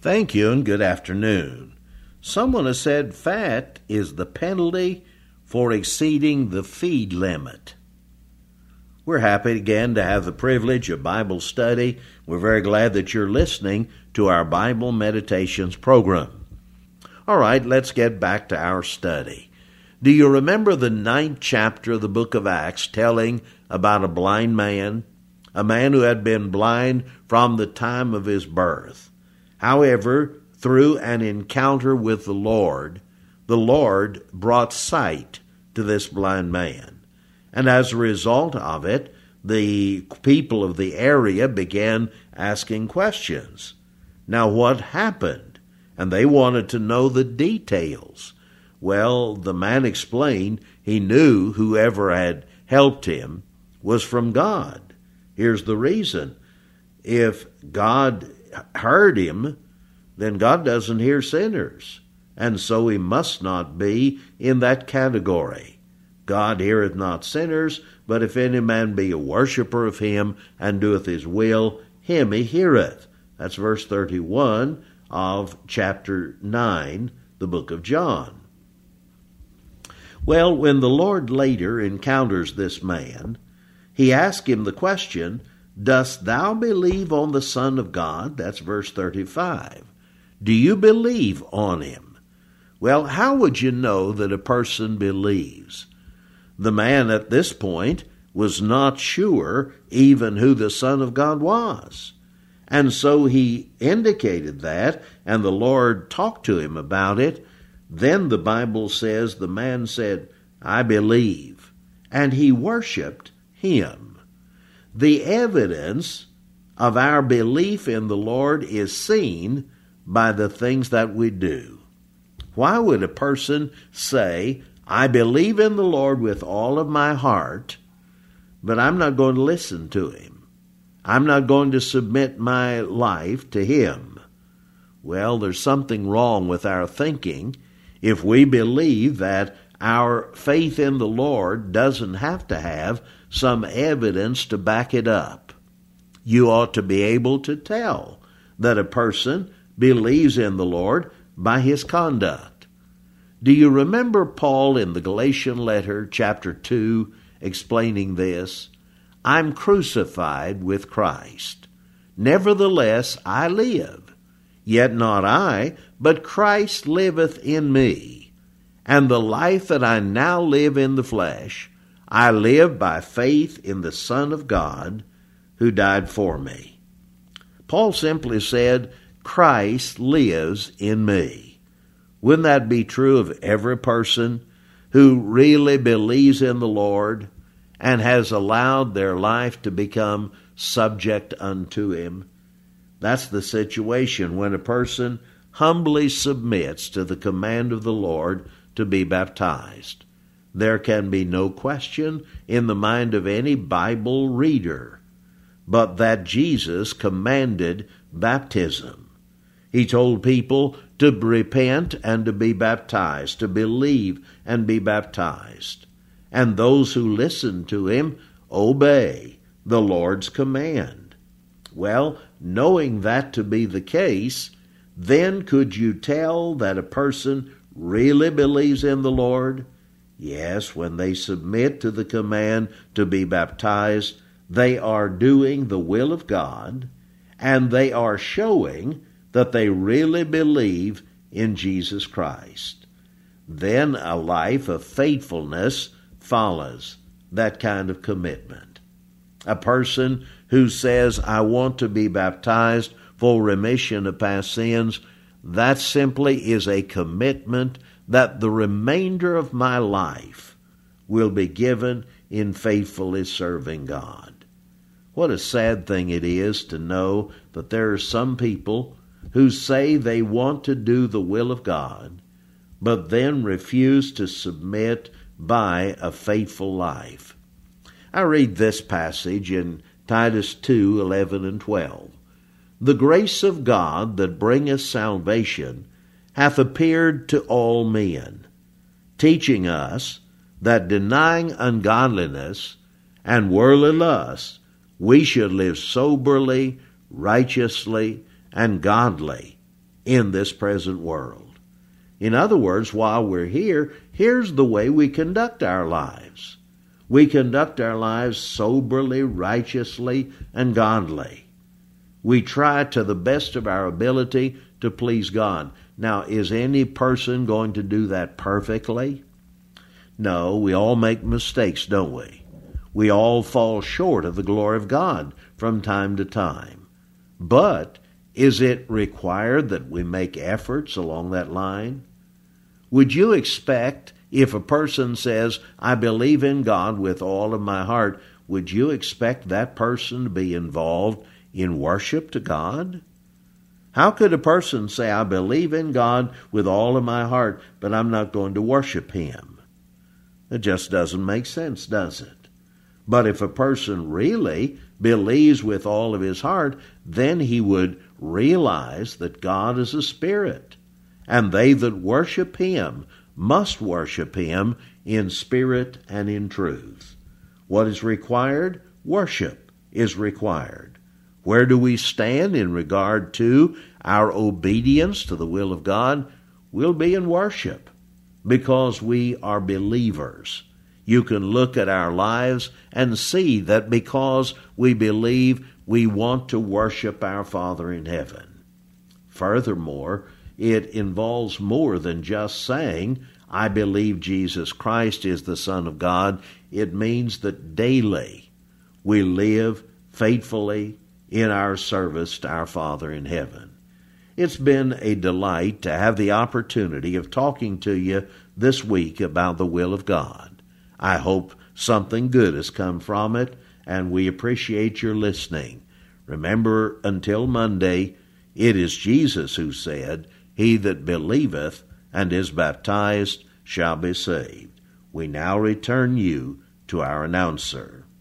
Thank you and good afternoon. Someone has said fat is the penalty for exceeding the feed limit. We're happy again to have the privilege of Bible study. We're very glad that you're listening to our Bible Meditations program. All right, let's get back to our study. Do you remember the 9th chapter of the book of Acts telling about a blind man? A man who had been blind from the time of his birth. However, through an encounter with the Lord brought sight to this blind man. And as a result of it, the people of the area began asking questions. Now, what happened? And they wanted to know the details. Well, the man explained he knew whoever had helped him was from God. Here's the reason. If God heard him, then God doesn't hear sinners, and so he must not be in that category. God heareth not sinners, but if any man be a worshipper of him, and doeth his will, him he heareth. That's verse 31 of chapter 9, the book of John. Well, when the Lord later encounters this man, he asks him the question, "Dost thou believe on the Son of God?" That's verse 35. Do you believe on him? Well, how would you know that a person believes? The man at this point was not sure even who the Son of God was. And so he indicated that, and the Lord talked to him about it. Then the Bible says the man said, "I believe," and he worshiped him. The evidence of our belief in the Lord is seen by the things that we do. Why would a person say, "I believe in the Lord with all of my heart," but I'm not going to listen to him? I'm not going to submit my life to him. Well, there's something wrong with our thinking if we believe that our faith in the Lord doesn't have to have some evidence to back it up. You ought to be able to tell that a person believes in the Lord by his conduct. Do you remember Paul in the Galatian letter, chapter 2, explaining this? "I'm crucified with Christ. Nevertheless I live. Yet not I, but Christ liveth in me. And the life that I now live in the flesh, I live by faith in the Son of God, who died for me." Paul simply said, Christ lives in me. Wouldn't that be true of every person who really believes in the Lord and has allowed their life to become subject unto him? That's the situation when a person humbly submits to the command of the Lord to be baptized. There can be no question in the mind of any Bible reader but that Jesus commanded baptism. He told people to repent and to be baptized, to believe and be baptized. And those who listen to him obey the Lord's command. Well, knowing that to be the case, then could you tell that a person really believes in the Lord? Yes, when they submit to the command to be baptized, they are doing the will of God, and they are showing that they really believe in Jesus Christ. Then a life of faithfulness follows that kind of commitment. A person who says, "I want to be baptized for remission of past sins," that simply is a commitment that the remainder of my life will be given in faithfully serving God. What a sad thing it is to know that there are some people who say they want to do the will of God, but then refuse to submit by a faithful life. I read this passage in Titus 2, 11 and 12. "The grace of God that bringeth salvation hath appeared to all men, teaching us that denying ungodliness and worldly lust, we should live soberly, righteously, and godly in this present world. In other words, while we're here, here's the way we conduct our lives. We conduct our lives soberly, righteously, and godly. We try to the best of our ability to please God. Now, is any person going to do that perfectly? No, we all make mistakes, don't we? We all fall short of the glory of God from time to time. But is it required that we make efforts along that line? Would you expect, if a person says, I believe in God with all of my heart, would you expect that person to be involved in worship to God? How could a person say, I believe in God with all of my heart, but I'm not going to worship Him? It just doesn't make sense, does it? But if a person really believes with all of his heart, then he would realize that God is a spirit, and they that worship Him must worship Him in spirit and in truth. What is required? Worship is required. Where do we stand in regard to our obedience to the will of God? We'll be in worship because we are believers. You can look at our lives and see that because we believe, we want to worship our Father in heaven. Furthermore, it involves more than just saying, I believe Jesus Christ is the Son of God. It means that daily we live faithfully in our service to our Father in heaven. It's been a delight to have the opportunity of talking to you this week about the will of God. I hope something good has come from it, and we appreciate your listening. Remember, until Monday, it is Jesus who said, He that believeth and is baptized shall be saved. We now return you to our announcer.